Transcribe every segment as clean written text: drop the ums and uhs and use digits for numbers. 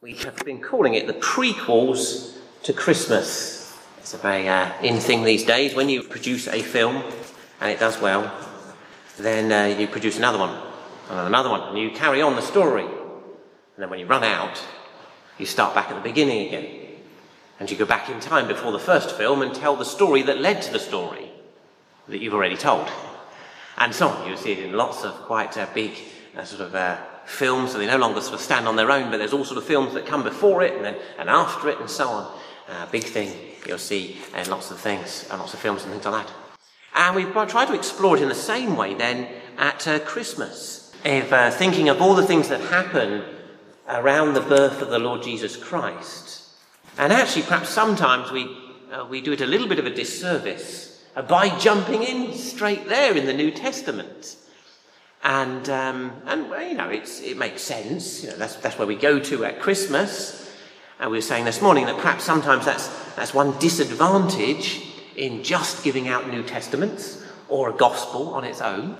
We have been calling it the prequels to Christmas. It's a very in thing these days. When you produce a film and it does well, then you produce another one and another one, and you carry on the story. And then when you run out, you start back at the beginning again. And you go back in time before the first film and tell the story that led to the story that you've already told. And so on. You see it in lots of quite big films, so they no longer sort of stand on their own, but there's all sort of films that come before it and after it and so on. Big thing you'll see in lots of things, lots of films and things like that. And we've tried to explore it in the same way then at Christmas. If thinking of all the things that happen around the birth of the Lord Jesus Christ, and actually perhaps sometimes we do it a little bit of a disservice by jumping in straight there in the New Testament. And you know, it makes sense. You know, that's where we go to at Christmas. And we were saying this morning that perhaps sometimes that's one disadvantage in just giving out New Testaments or a gospel on its own.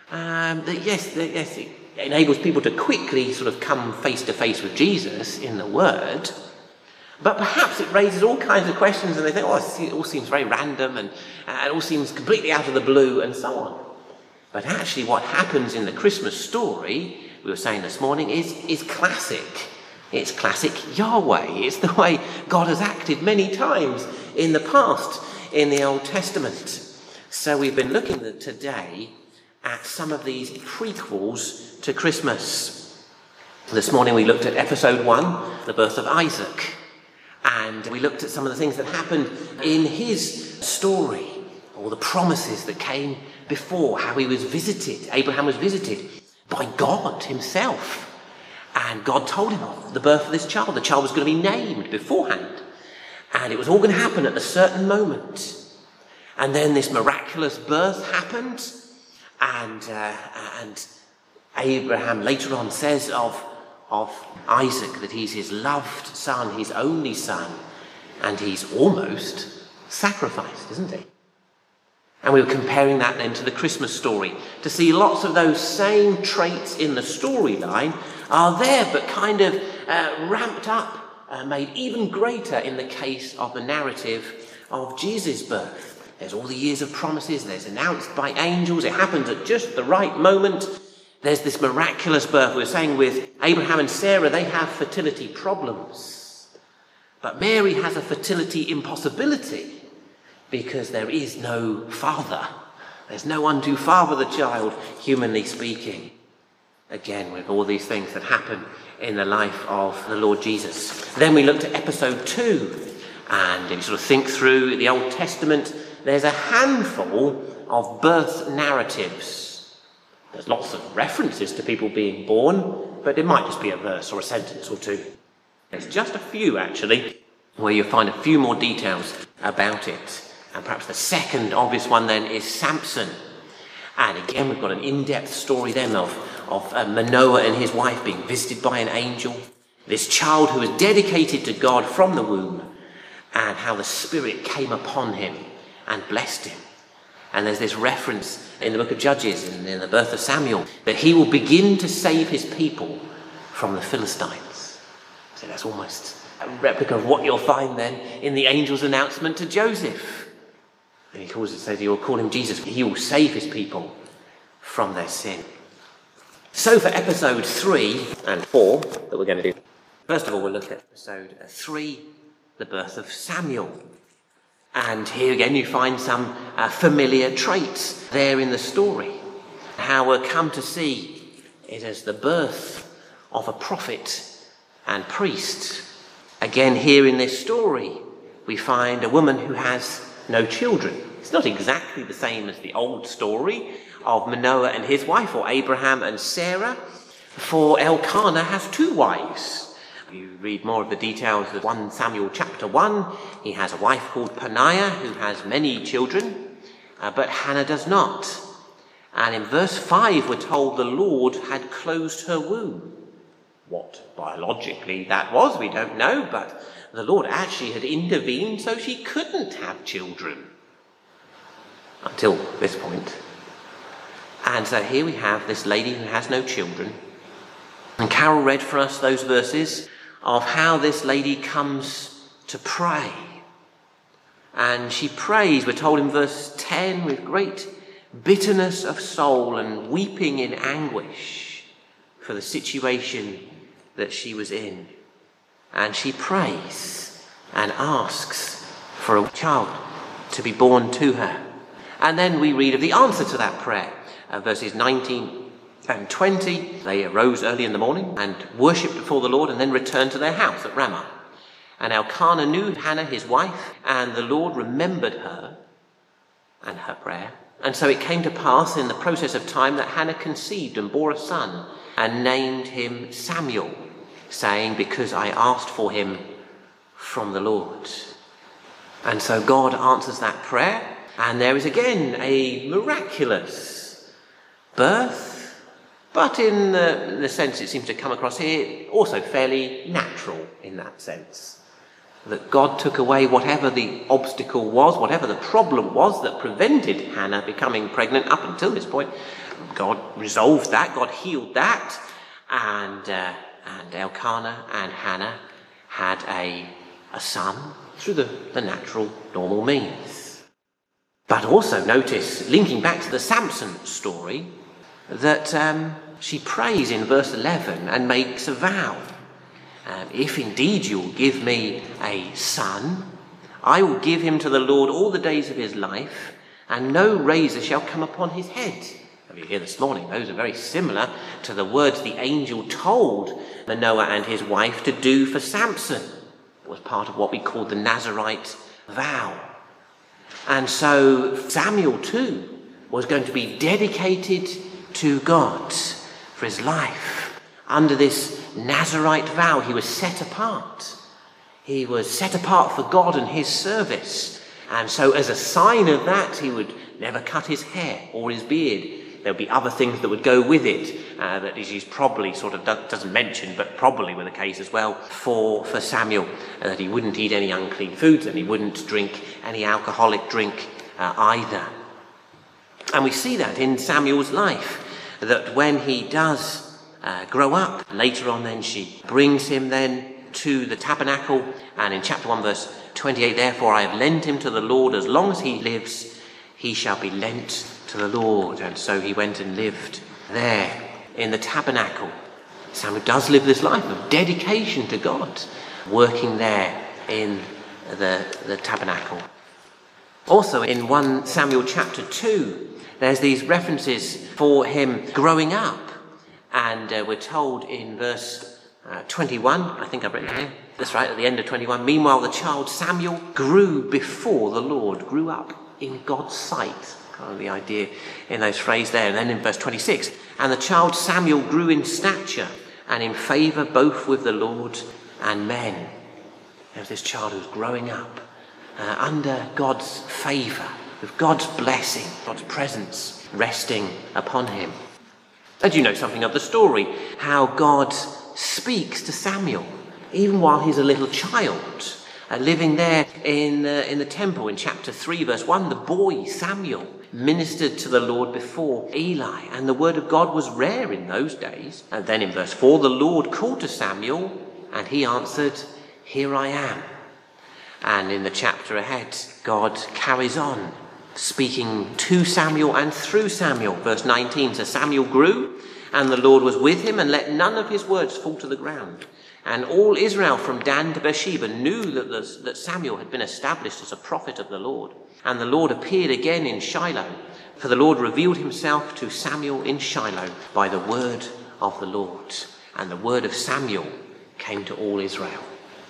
It enables people to quickly sort of come face to face with Jesus in the Word. But perhaps it raises all kinds of questions, and they think, it all seems very random and it all seems completely out of the blue and so on. But actually what happens in the Christmas story, we were saying this morning, is classic. It's classic Yahweh. It's the way God has acted many times in the past in the Old Testament. So we've been looking today at some of these prequels to Christmas. This morning we looked at episode 1, the birth of Isaac. And we looked at some of the things that happened in his story, all the promises that came before, how he was visited. Abraham was visited by God himself. And God told him of the birth of this child. The child was going to be named beforehand. And it was all going to happen at a certain moment. And then this miraculous birth happened. And Abraham later on says of Isaac that he's his loved son, his only son. And he's almost sacrificed, isn't he? And we were comparing that then to the Christmas story to see lots of those same traits in the storyline are there, but kind of ramped up, made even greater in the case of the narrative of Jesus' birth. There's all the years of promises, there's announced by angels, it happens at just the right moment. There's this miraculous birth. We were saying with Abraham and Sarah, they have fertility problems. But Mary has a fertility impossibility, because there is no father. There's no one to father the child, humanly speaking. Again, with all these things that happen in the life of the Lord Jesus. Then we looked at episode 2, and if you sort of think through the Old Testament, there's a handful of birth narratives. There's lots of references to people being born, but it might just be a verse or a sentence or two. There's just a few, actually, where you'll find a few more details about it. And perhaps the second obvious one then is Samson. And again, we've got an in-depth story then of Manoah and his wife being visited by an angel. This child who was dedicated to God from the womb, and how the Spirit came upon him and blessed him. And there's this reference in the book of Judges and in the birth of Samuel that he will begin to save his people from the Philistines. So that's almost a replica of what you'll find then in the angel's announcement to Joseph. And he says he will call him Jesus. He will save his people from their sin. So for episode 3 and 4 that we're going to do, first of all we'll look at episode 3, the birth of Samuel. And here again you find some familiar traits there in the story. How we'll come to see it as the birth of a prophet and priest. Again here in this story we find a woman who has no children. It's not exactly the same as the old story of Manoah and his wife, or Abraham and Sarah, for Elkanah has 2 wives. You read more of the details of 1 Samuel chapter 1. He has a wife called Peninnah who has many children, but Hannah does not. And in verse 5 we're told the Lord had closed her womb. What biologically that was, we don't know, but the Lord actually had intervened so she couldn't have children. Until this point. And so here we have this lady who has no children. And Carol read for us those verses of how this lady comes to pray. And she prays, we're told in verse 10, with great bitterness of soul and weeping in anguish for the situation that she was in. And she prays and asks for a child to be born to her. And then we read of the answer to that prayer. Verses 19 and 20, they arose early in the morning and worshipped before the Lord and then returned to their house at Ramah. And Elkanah knew Hannah his wife, and the Lord remembered her and her prayer. And so it came to pass in the process of time that Hannah conceived and bore a son and named him Samuel, saying, because I asked for him from the Lord. And so God answers that prayer, and there is again a miraculous birth, but in the sense it seems to come across here, also fairly natural in that sense. That God took away whatever the obstacle was, whatever the problem was that prevented Hannah becoming pregnant up until this point. God resolved that, God healed that, and Elkanah and Hannah had a son through the natural, normal means. But also notice, linking back to the Samson story, that she prays in verse 11 and makes a vow. If indeed you will give me a son, I will give him to the Lord all the days of his life, and no razor shall come upon his head. You hear this morning, those are very similar to the words the angel told Manoah and his wife to do for Samson. It was part of what we call the Nazirite vow. And so Samuel too was going to be dedicated to God for his life. Under this Nazirite vow, he was set apart. He was set apart for God and his service. And so as a sign of that, he would never cut his hair or his beard. There would be other things that would go with it that he's probably sort of doesn't mention, but probably were the case as well for Samuel, that he wouldn't eat any unclean foods and he wouldn't drink any alcoholic drink either. And we see that in Samuel's life, that when he does grow up, later on then she brings him then to the tabernacle, and in chapter 1 verse 28, therefore I have lent him to the Lord, as long as he lives he shall be lent to the Lord. And so he went and lived there in the tabernacle. Samuel does live this life of dedication to God, working there in the tabernacle. Also in 1 Samuel chapter 2, there's these references for him growing up. And we're told in verse 21, I think I've written here, that's right, at the end of 21, meanwhile the child Samuel grew before the Lord, grew up in God's sight. Kind of the idea in those phrases there. And then in verse 26, and the child Samuel grew in stature and in favour both with the Lord and men. There's this child who's growing up under God's favour, with God's blessing, God's presence resting upon him. And you know something of the story, how God speaks to Samuel, even while he's a little child, living there in the temple. In chapter 3, verse 1, the boy Samuel ministered to the Lord before Eli, and the word of God was rare in those days. And then in verse 4, the Lord called to Samuel, and he answered, here I am. And in the chapter ahead, God carries on, speaking to Samuel and through Samuel. Verse 19, so Samuel grew, and the Lord was with him, and let none of his words fall to the ground. And all Israel from Dan to Beersheba knew that Samuel had been established as a prophet of the Lord. And the Lord appeared again in Shiloh, for the Lord revealed himself to Samuel in Shiloh by the word of the Lord. And the word of Samuel came to all Israel.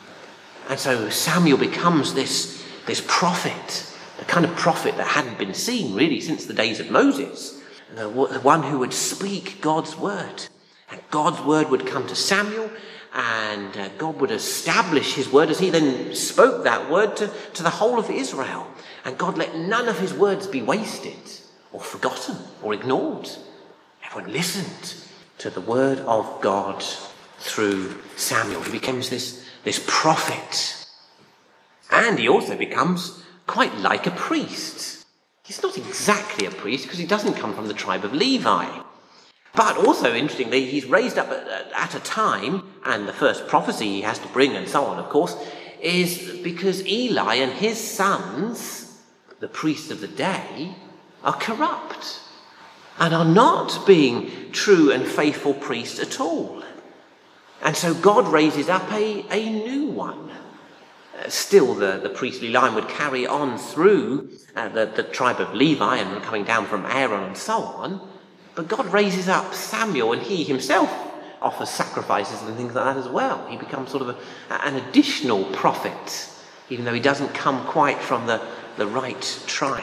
And so Samuel becomes this prophet, the kind of prophet that hadn't been seen really since the days of Moses, the one who would speak God's word. And God's word would come to Samuel, and God would establish his word as he then spoke that word to the whole of Israel. And God let none of his words be wasted or forgotten or ignored. Everyone listened to the word of God through Samuel. He becomes this prophet. And he also becomes quite like a priest. He's not exactly a priest because he doesn't come from the tribe of Levi. But also, interestingly, he's raised up at a time, and the first prophecy he has to bring and so on, of course, is because Eli and his sons, the priests of the day, are corrupt and are not being true and faithful priests at all. And so God raises up a new one. Still, the priestly line would carry on through the tribe of Levi and coming down from Aaron and so on. But God raises up Samuel, and he himself offers sacrifices and things like that as well. He becomes sort of an additional prophet, even though he doesn't come quite from the right tribe.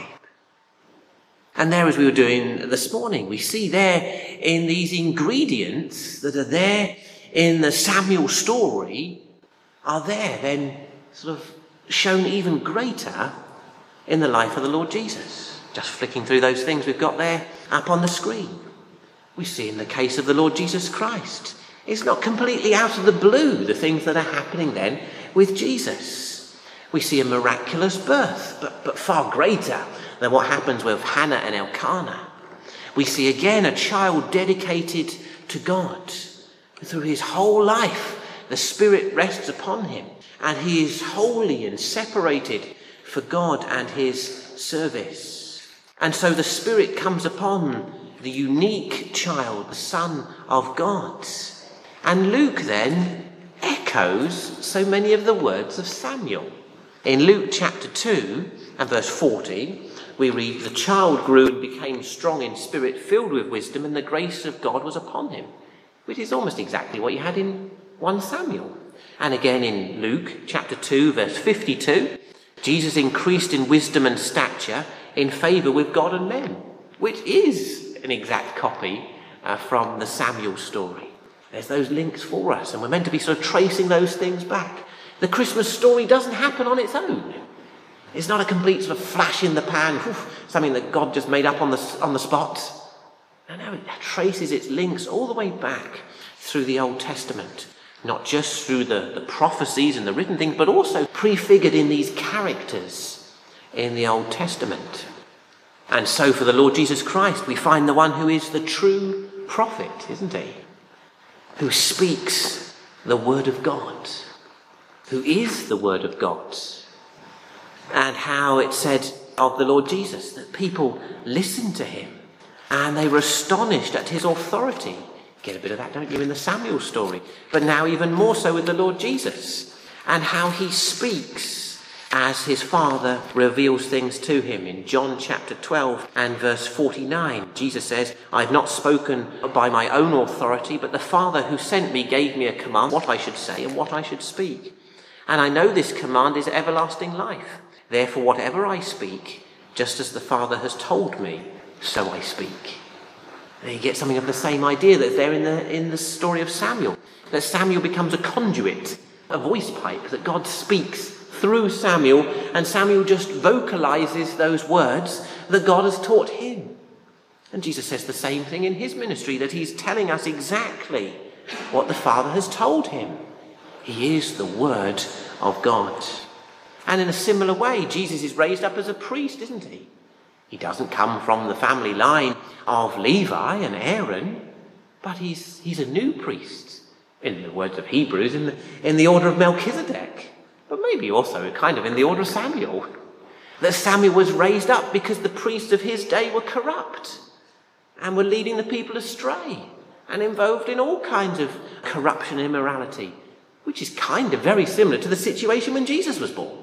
And there, as we were doing this morning, we see there in these ingredients that are there in the Samuel story are there then sort of shown even greater in the life of the Lord Jesus. Just flicking through those things we've got there up on the screen. We see in the case of the Lord Jesus Christ, it's not completely out of the blue, the things that are happening then with Jesus. We see a miraculous birth, but far greater than what happens with Hannah and Elkanah. We see again a child dedicated to God. Through his whole life, the Spirit rests upon him, and he is holy and separated for God and his service. And so the Spirit comes upon the unique child, the Son of God. And Luke then echoes so many of the words of Samuel. In Luke chapter 2 and verse 40, we read, "The child grew and became strong in spirit, filled with wisdom, and the grace of God was upon him," which is almost exactly what you had in 1 Samuel. And again in Luke chapter 2, verse 52, Jesus increased in wisdom and stature in favour with God and men, which is an exact copy from the Samuel story. There's those links for us, and we're meant to be sort of tracing those things back. The Christmas story doesn't happen on its own. It's not a complete sort of flash in the pan, something that God just made up on the spot. No, it traces its links all the way back through the Old Testament, not just through the prophecies and the written things, but also prefigured in these characters in the Old Testament. And so for the Lord Jesus Christ, we find the one who is the true prophet, isn't he? Who speaks the word of God, who is the word of God. And how it said of the Lord Jesus that people listened to him and they were astonished at his authority. Get a bit of that, don't you, in the Samuel story? But now even more so with the Lord Jesus, and how he speaks as his Father reveals things to him. In John chapter 12 and verse 49, Jesus says, "I've not spoken by my own authority, but the Father who sent me gave me a command, what I should say and what I should speak. And I know this command is everlasting life. Therefore, whatever I speak, just as the Father has told me, so I speak." And you get something of the same idea that's there in the story of Samuel. That Samuel becomes a conduit, a voice pipe, that God speaks through Samuel, and Samuel just vocalizes those words that God has taught him. And Jesus says the same thing in his ministry, that he's telling us exactly what the Father has told him. He is the Word of God. And in a similar way, Jesus is raised up as a priest, isn't he? He doesn't come from the family line of Levi and Aaron, but he's a new priest, in the words of Hebrews, in the order of Melchizedek, but maybe also kind of in the order of Samuel. That Samuel was raised up because the priests of his day were corrupt and were leading the people astray and involved in all kinds of corruption and immorality, which is kind of very similar to the situation when Jesus was born.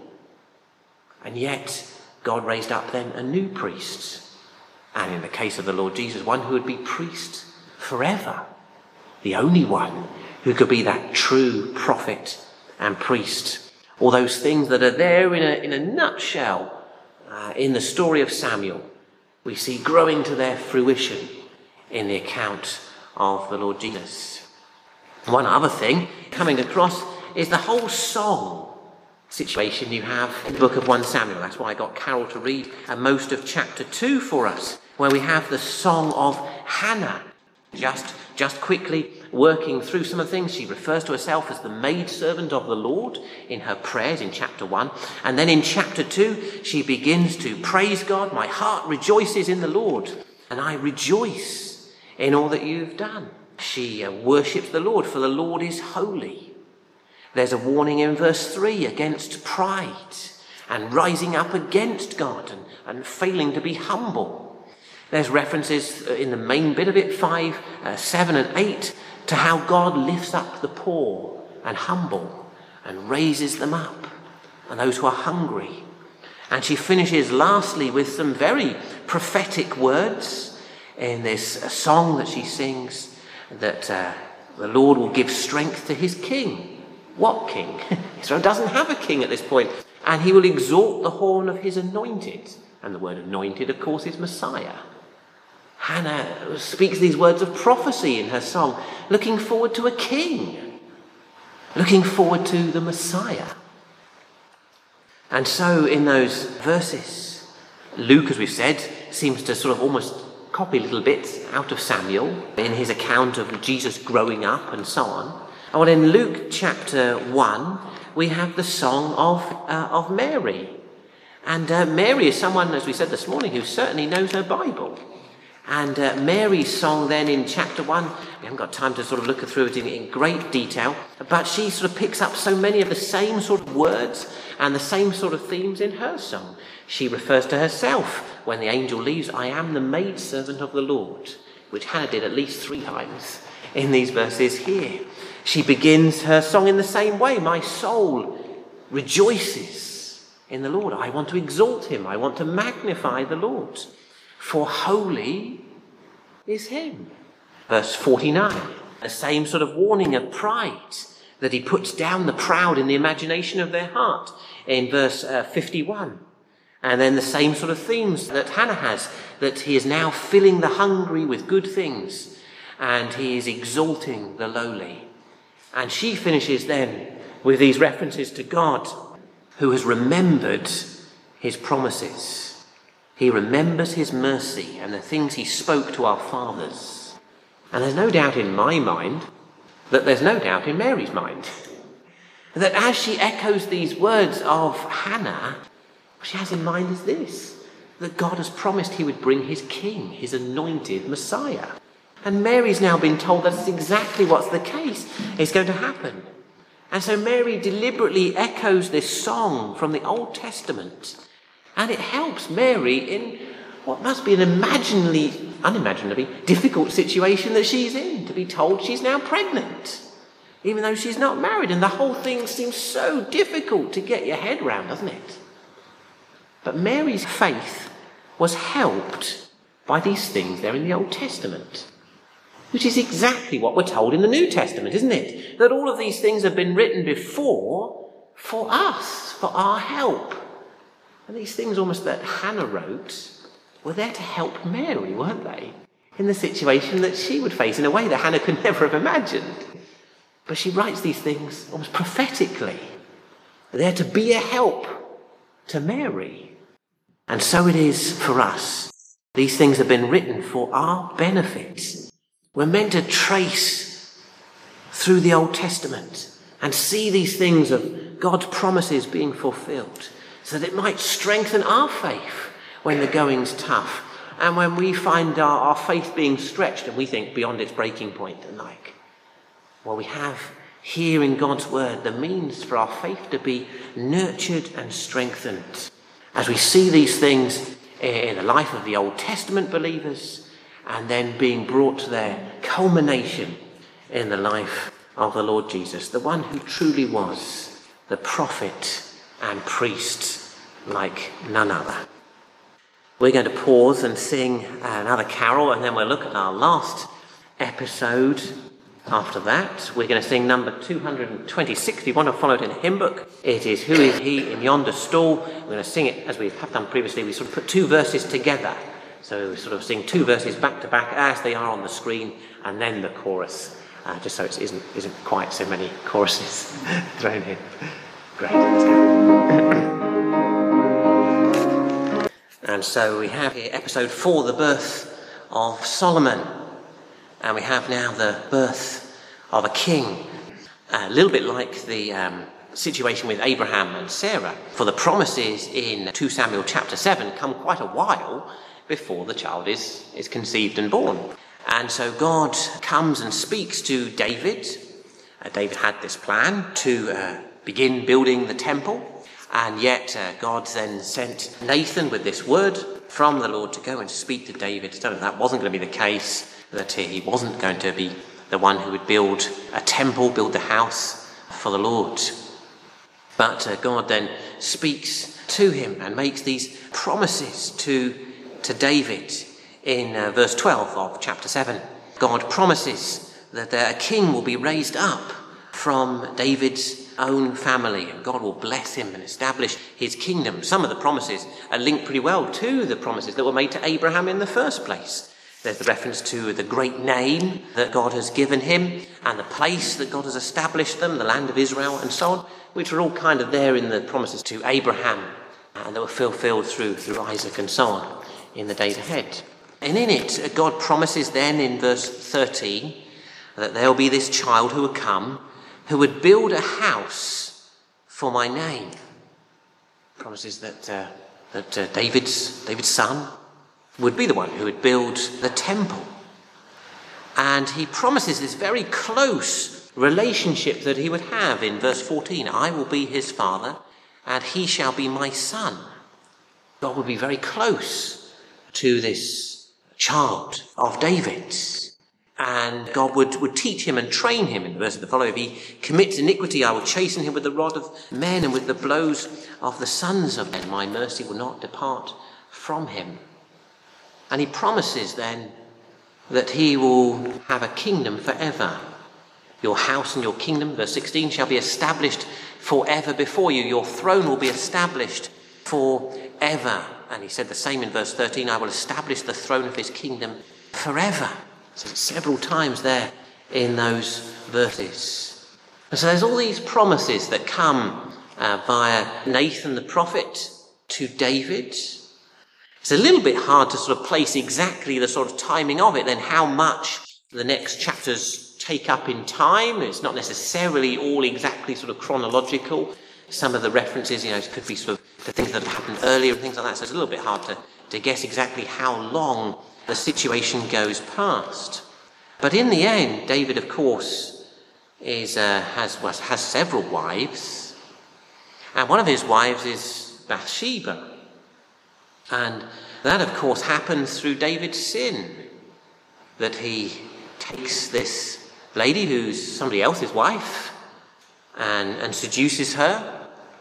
And yet, God raised up then a new priest. And in the case of the Lord Jesus, one who would be priest forever. The only one who could be that true prophet and priest. All those things that are there in a nutshell in the story of Samuel, we see growing to their fruition in the account of the Lord Jesus. One other thing coming across is the whole song situation you have in the book of 1 Samuel. That's why I got Carol to read most of chapter 2 for us, where we have the song of Hannah. Just quickly working through some of the things. She refers to herself as the maidservant of the Lord in her prayers in chapter 1. And then in chapter 2, she begins to praise God. "My heart rejoices in the Lord, and I rejoice in all that you've done. She worships the Lord, for the Lord is holy. There's a warning in verse 3 against pride and rising up against God and failing to be humble. There's references in the main bit of it, 5, 7 and 8, to how God lifts up the poor and humble and raises them up, and those who are hungry. And she finishes lastly with some very prophetic words in this song that she sings, that the Lord will give strength to his king. What king? Israel doesn't have a king at this point. And he will exalt the horn of his anointed. And the word anointed, of course, is Messiah. Hannah speaks these words of prophecy in her song, looking forward to a king, looking forward to the Messiah. And so in those verses, Luke, as we've said, seems to sort of almost copy little bits out of Samuel in his account of Jesus growing up and so on. And well, in Luke chapter 1, we have the song of Mary. And Mary is someone, as we said this morning, who certainly knows her Bible. And Mary's song then in chapter 1, we haven't got time to sort of look through it in great detail, but she sort of picks up so many of the same sort of words and the same sort of themes in her song. She refers to herself when the angel leaves, I am the maidservant of the Lord, which Hannah did at least 3 times in these verses here. She begins her song in the same way. My soul rejoices in the Lord. I want to exalt him. I want to magnify the Lord. For holy is him. Verse 49, the same sort of warning of pride, that he puts down the proud in the imagination of their heart in verse 51. And then the same sort of themes that Hannah has, that he is now filling the hungry with good things and he is exalting the lowly. And she finishes then with these references to God, who has remembered his promises. He remembers his mercy and the things he spoke to our fathers. And there's no doubt in my mind that there's no doubt in Mary's mind. That as she echoes these words of Hannah, what she has in mind is this, that God has promised he would bring his king, his anointed Messiah. And Mary's now been told that's exactly what's the case. It's going to happen. And so Mary deliberately echoes this song from the Old Testament. And it helps Mary in what must be an unimaginably difficult situation that she's in, to be told she's now pregnant, even though she's not married. And the whole thing seems so difficult to get your head around, doesn't it? But Mary's faith was helped by these things there in the Old Testament, which is exactly what we're told in the New Testament, isn't it? That all of these things have been written before for us, for our help. And these things almost that Hannah wrote were there to help Mary, weren't they? In the situation that she would face in a way that Hannah could never have imagined. But she writes these things almost prophetically. They're to be a help to Mary. And so it is for us. These things have been written for our benefit. We're meant to trace through the Old Testament and see these things of God's promises being fulfilled, so that it might strengthen our faith when the going's tough and when we find our faith being stretched and we think beyond its breaking point and well, we have here in God's word the means for our faith to be nurtured and strengthened as we see these things in the life of the Old Testament believers and then being brought to their culmination in the life of the Lord Jesus, the one who truly was the prophet and priest like none other. We're going to pause and sing another carol, and then we'll look at our last episode after that. We're going to sing number 226. If you want to follow it in a hymn book, it is Who Is He in Yonder Stall. We're going to sing it as we have done previously. We sort of put 2 verses together. So we sort of sing 2 verses back to back as they are on the screen, and then the chorus, just so it isn't quite so many choruses thrown in. Great, let's go. And so we have here episode 4, the birth of Solomon. And we have now the birth of a king. A little bit like the situation with Abraham and Sarah. For the promises in 2 Samuel chapter 7 come quite a while before the child is conceived and born. And so God comes and speaks to David. David had this plan to begin building the temple, and yet God then sent Nathan with this word from the Lord to go and speak to David. So that wasn't going to be the case, that he wasn't going to be the one who would build a temple, build the house for the Lord. But God then speaks to him and makes these promises to David. In verse 12 of chapter 7, God promises that a king will be raised up from David's own family, and God will bless him and establish his kingdom. Some of the promises are linked pretty well to the promises that were made to Abraham in the first place. There's the reference to the great name that God has given him and the place that God has established them, the land of Israel and so on, which are all kind of there in the promises to Abraham and that were fulfilled through Isaac and so on in the days ahead. And in it, God promises then in verse 13 that there will be this child who would come, who would build a house for my name. Promises that David's son would be the one who would build the temple. And he promises this very close relationship that he would have in verse 14. I will be his father, and he shall be my son. God would be very close to this child of David, and God would teach him and train him. In the verse that follow, if he commits iniquity, I will chasten him with the rod of men and with the blows of the sons of men. My mercy will not depart from him. And he promises then that he will have a kingdom forever. Your house and your kingdom, verse 16, shall be established forever before you. Your throne will be established forever. And he said the same in verse 13, I will establish the throne of his kingdom forever. So several times there in those verses. And so there's all these promises that come via Nathan the prophet to David. It's a little bit hard to sort of place exactly the sort of timing of it, then how much the next chapters take up in time. It's not necessarily all exactly sort of chronological. Some of the references, could be sort of the things that have happened earlier and things like that. So it's a little bit hard to guess exactly how long the situation goes past. But in the end, David, of course, has several wives. And one of his wives is Bathsheba. And that, of course, happens through David's sin. That he takes this lady who's somebody else's wife and seduces her.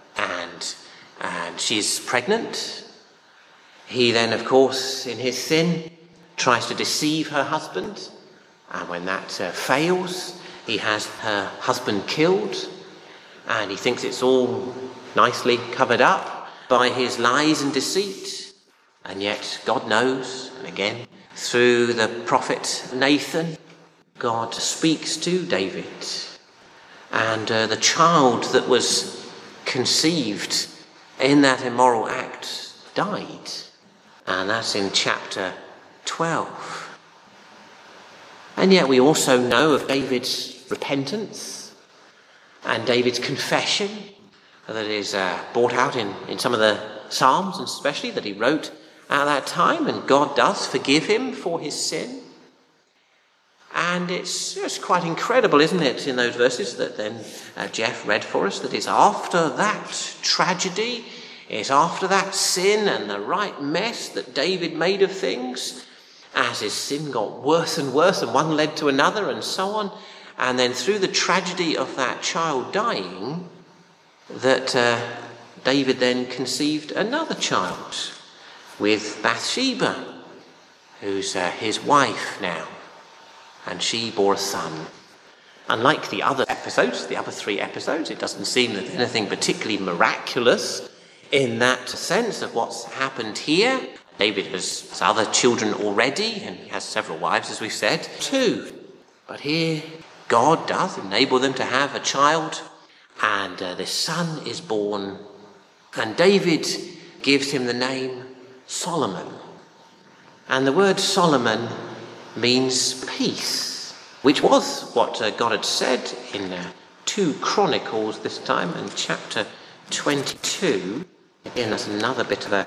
And she's pregnant. He then, of course, in his sin, tries to deceive her husband. And when that fails, he has her husband killed. And he thinks it's all nicely covered up by his lies and deceit. And yet God knows, and again, through the prophet Nathan, God speaks to David. And the child that was conceived in that immoral act died. And that's in chapter 12. And yet we also know of David's repentance and David's confession that is brought out in some of the Psalms, and especially that he wrote at that time. And God does forgive him for his sin. And it's just quite incredible, isn't it, in those verses that then Jeff read for us, that it's after that tragedy, it's after that sin and the right mess that David made of things, as his sin got worse and worse, and one led to another and so on, and then through the tragedy of that child dying, that David then conceived another child with Bathsheba, who's his wife now. And she bore a son. Unlike the other episodes, the other 3 episodes, it doesn't seem that there's anything particularly miraculous in that sense of what's happened here. David has other children already, and he has several wives, as we've said, 2. But here, God does enable them to have a child, and this son is born, and David gives him the name Solomon. And the word Solomon means peace, which was what God had said in 2 Chronicles this time, in chapter 22. Again, that's another bit of a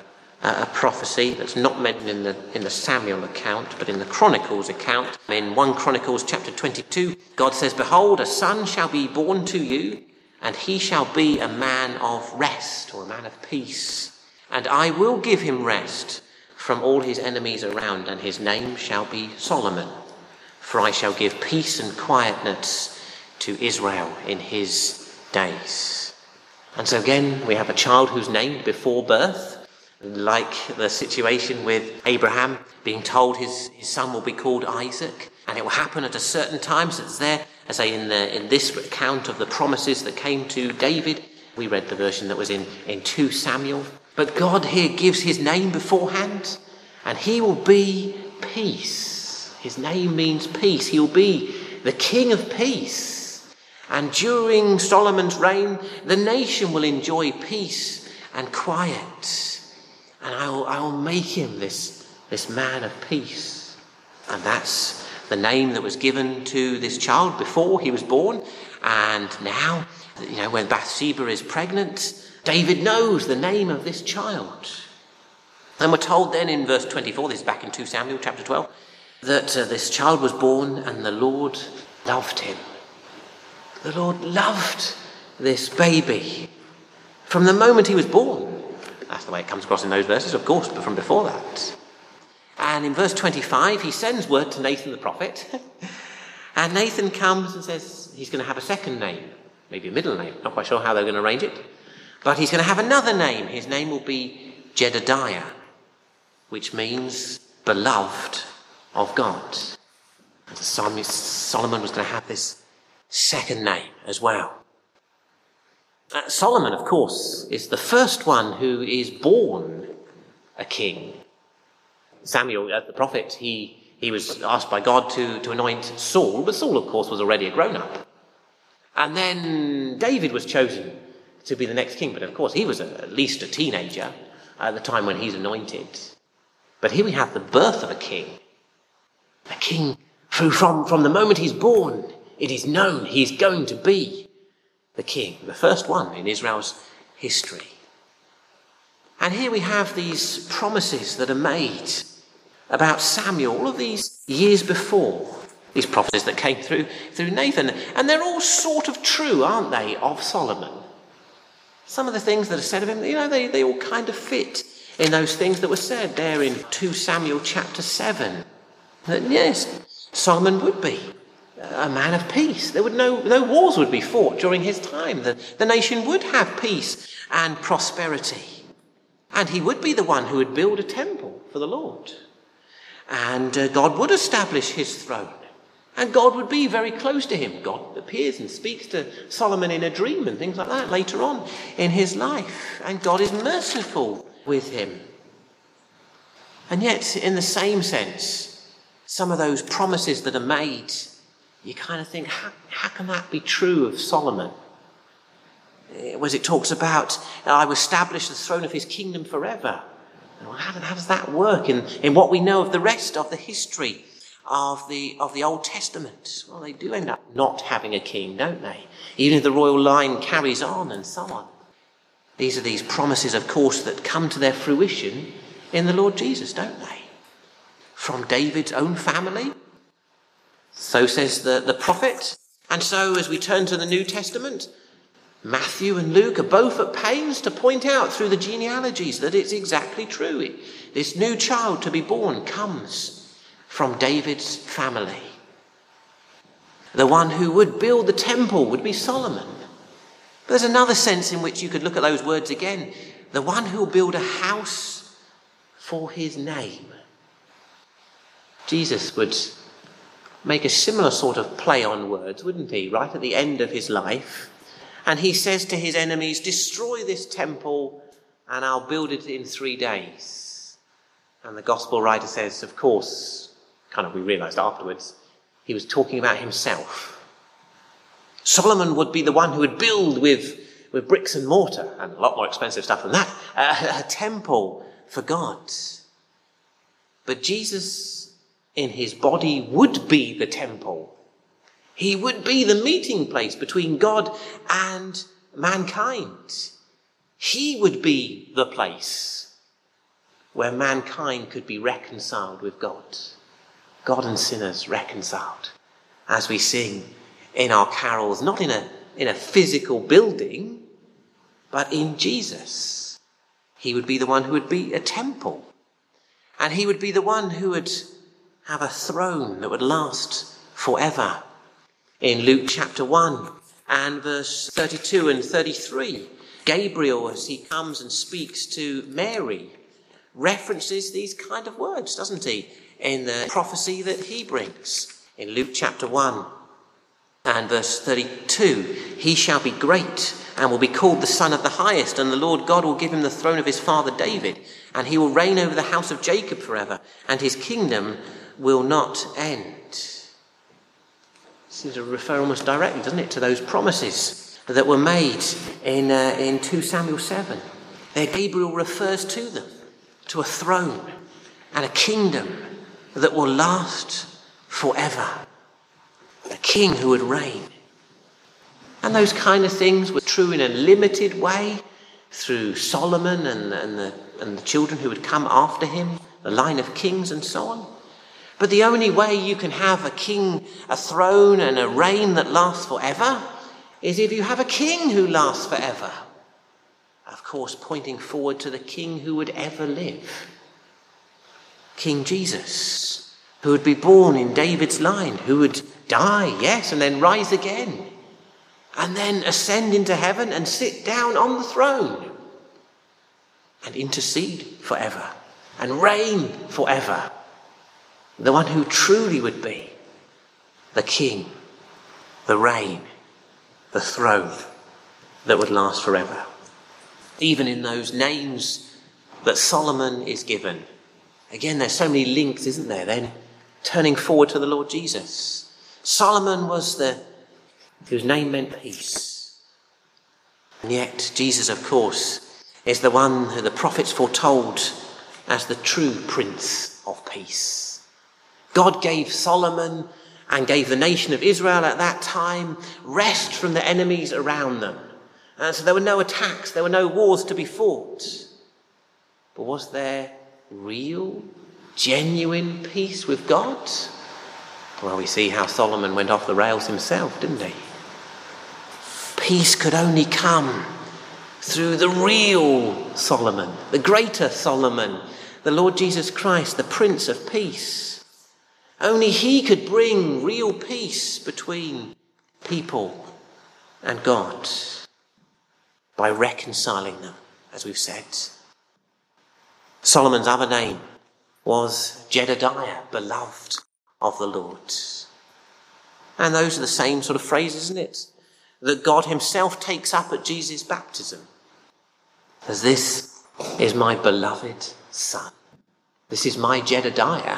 a prophecy that's not mentioned in the Samuel account, but in the Chronicles account. In 1 Chronicles chapter 22, God says, "Behold, a son shall be born to you, and he shall be a man of rest," or a man of peace. "And I will give him rest from all his enemies around, and his name shall be Solomon. For I shall give peace and quietness to Israel in his days." And so again, we have a child who's named before birth, like the situation with Abraham being told his son will be called Isaac, and it will happen at a certain time. So it's there, as I say, in this account of the promises that came to David. We read the version that was in 2 Samuel. But God here gives his name beforehand, and he will be peace. His name means peace. He'll be the King of peace. And during Solomon's reign, the nation will enjoy peace and quiet. And I will make him this man of peace. And that's the name that was given to this child before he was born. And now, when Bathsheba is pregnant, David knows the name of this child. And we're told then in verse 24, this is back in 2 Samuel chapter 12, that this child was born and the Lord loved him. The Lord loved this baby from the moment he was born. That's the way it comes across in those verses, of course, but from before that. And in verse 25, he sends word to Nathan the prophet. And Nathan comes and says he's going to have a second name, maybe a middle name. Not quite sure how they're going to arrange it. But he's going to have another name. His name will be Jedediah, which means beloved of God. And Solomon was going to have this second name as well. Solomon, of course, is the first one who is born a king. Samuel, the prophet, he was asked by God to anoint Saul, but Saul, of course, was already a grown-up. And then David was chosen to be the next king, but of course he was at least a teenager at the time when he's anointed. But here we have the birth of a king who from the moment he's born, it is known he's going to be the king, the first one in Israel's history. And here we have these promises that are made about Samuel all of these years before, these prophecies that came through Nathan. And they're all sort of true, aren't they, of Solomon? Some of the things that are said of him, they all kind of fit in those things that were said there in 2 Samuel chapter 7. That yes, Solomon would be a man of peace. There would no wars would be fought during his time. The nation would have peace and prosperity. And he would be the one who would build a temple for the Lord. And God would establish his throne. And God would be very close to him. God appears and speaks to Solomon in a dream and things like that later on in his life. And God is merciful with him. And yet, in the same sense, some of those promises that are made, you kind of think, how can that be true of Solomon? Whereas it talks about, I will establish the throne of his kingdom forever. Well, how does that work in what we know of the rest of the history of the Old Testament? Well, they do end up not having a king, don't they? Even if the royal line carries on and so on. These are these promises, of course, that come to their fruition in the Lord Jesus, don't they? From David's own family. So says the prophet. And so as we turn to the New Testament, Matthew and Luke are both at pains to point out through the genealogies that it's exactly true. This new child to be born comes from David's family. The one who would build the temple would be Solomon. But there's another sense in which you could look at those words again. The one who will build a house for his name. Jesus would make a similar sort of play on words, wouldn't he? Right at the end of his life. And he says to his enemies, destroy this temple and I'll build it in 3 days. And the gospel writer says, of course, we realised afterwards, he was talking about himself. Solomon would be the one who would build with bricks and mortar, and a lot more expensive stuff than that, a temple for God. But Jesus, in his body, would be the temple. He would be the meeting place between God and mankind. He would be the place. where mankind could be reconciled with God. God and sinners reconciled, as we sing in our carols, not in a physical building, but in Jesus. He would be the one who would be a temple, and he would be the one who would have a throne that would last forever. In Luke chapter 1 and verse 32 and 33, Gabriel, as he comes and speaks to Mary, references these kind of words, doesn't he, in the prophecy that he brings. In Luke chapter 1 and verse 32, he shall be great and will be called the Son of the Highest, and the Lord God will give him the throne of his father David, and he will reign over the house of Jacob forever, and his kingdom will not end. Seems to refer almost directly, doesn't it, to those promises that were made in 2 Samuel 7. There Gabriel refers to them, to a throne and a kingdom that will last forever. A king who would reign. And those kind of things were true in a limited way through Solomon and the children who would come after him, the line of kings and so on. But the only way you can have a king, a throne and a reign that lasts forever is if you have a king who lasts forever. Of course, pointing forward to the king who would ever live. King Jesus, who would be born in David's line, who would die, yes, and then rise again, and then ascend into heaven and sit down on the throne and intercede forever and reign forever. The one who truly would be the king, the reign, the throne that would last forever. Even in those names that Solomon is given. Again, there's so many links, isn't there? Then turning forward to the Lord Jesus. Solomon was whose name meant peace. And yet Jesus, of course, is the one who the prophets foretold as the true Prince of Peace. God gave Solomon and gave the nation of Israel at that time rest from the enemies around them. And so there were no attacks, there were no wars to be fought. But was there real, genuine peace with God? Well, we see how Solomon went off the rails himself, didn't he? Peace could only come through the real Solomon, the greater Solomon, the Lord Jesus Christ, the Prince of Peace. Only he could bring real peace between people and God by reconciling them, as we've said. Solomon's other name was Jedediah, beloved of the Lord. And those are the same sort of phrases, isn't it, that God himself takes up at Jesus' baptism. As this is my beloved son. This is my Jedediah.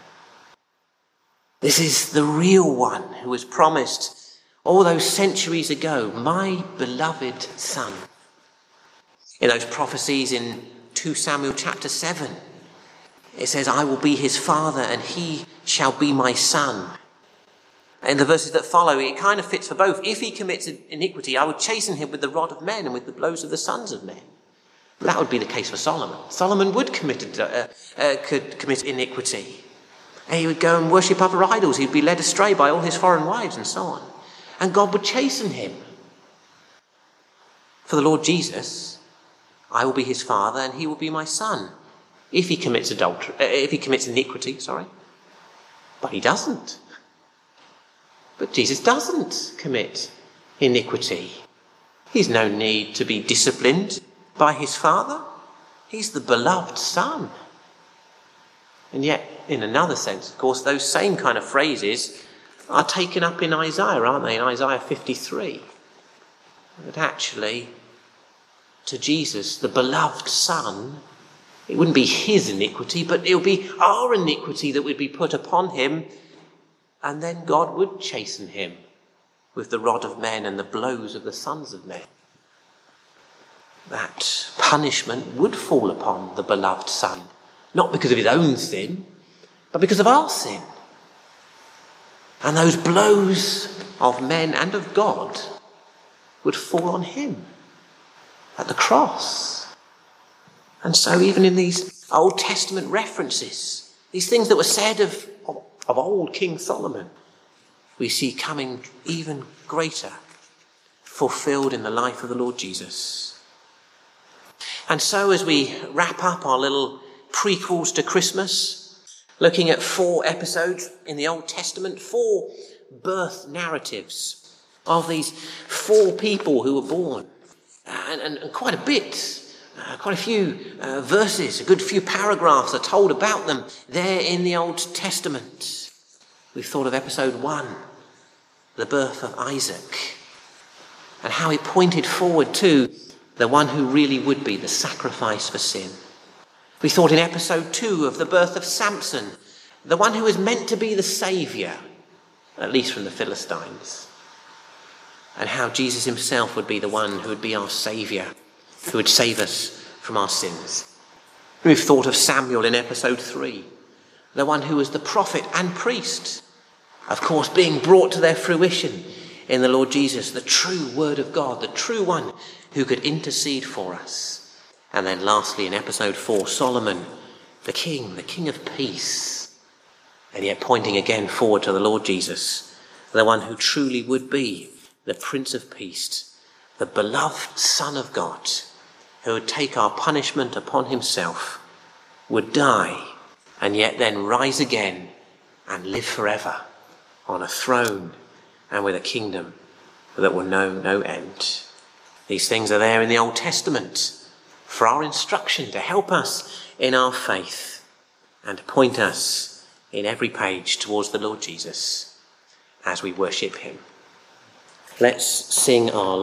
This is the real one who was promised all those centuries ago, my beloved son. In those prophecies in 2 Samuel chapter 7, it says, I will be his father and he shall be my son. In the verses that follow, it kind of fits for both. If he commits iniquity, I would chasten him with the rod of men and with the blows of the sons of men. But that would be the case for Solomon. Solomon could commit iniquity. And he would go and worship other idols. He'd be led astray by all his foreign wives and so on. And God would chasten him. For the Lord Jesus, I will be his father and he will be my son. If he commits iniquity. But he doesn't. But Jesus doesn't commit iniquity. He's no need to be disciplined by his father. He's the beloved son. And yet, in another sense, of course, those same kind of phrases are taken up in Isaiah, aren't they? In Isaiah 53. That actually, to Jesus, the beloved son, it wouldn't be his iniquity, but it would be our iniquity that would be put upon him. And then God would chasten him with the rod of men and the blows of the sons of men. That punishment would fall upon the beloved son. Not because of his own sin, but because of our sin. And those blows of men and of God would fall on him at the cross. And so even in these Old Testament references, these things that were said of old King Solomon, we see coming even greater, fulfilled in the life of the Lord Jesus. And so as we wrap up our little prequels to Christmas, looking at 4 episodes in the Old Testament, 4 birth narratives of these 4 people who were born, and quite a bit, quite a few verses, a good few paragraphs are told about them there in the Old Testament. We've thought of episode 1, the birth of Isaac, and how it pointed forward to the one who really would be the sacrifice for sin. We thought in episode 2 of the birth of Samson, the one who was meant to be the saviour, at least from the Philistines, and how Jesus himself would be the one who would be our saviour, who would save us from our sins. We've thought of Samuel in episode 3, the one who was the prophet and priest, of course being brought to their fruition in the Lord Jesus, the true word of God, the true one who could intercede for us. And then lastly in episode 4, Solomon, the king of peace, and yet pointing again forward to the Lord Jesus, the one who truly would be the Prince of Peace, the beloved Son of God, who would take our punishment upon himself, would die, and yet then rise again and live forever on a throne and with a kingdom that will know no end. These things are there in the Old Testament for our instruction, to help us in our faith and to point us in every page towards the Lord Jesus as we worship him. Let's sing our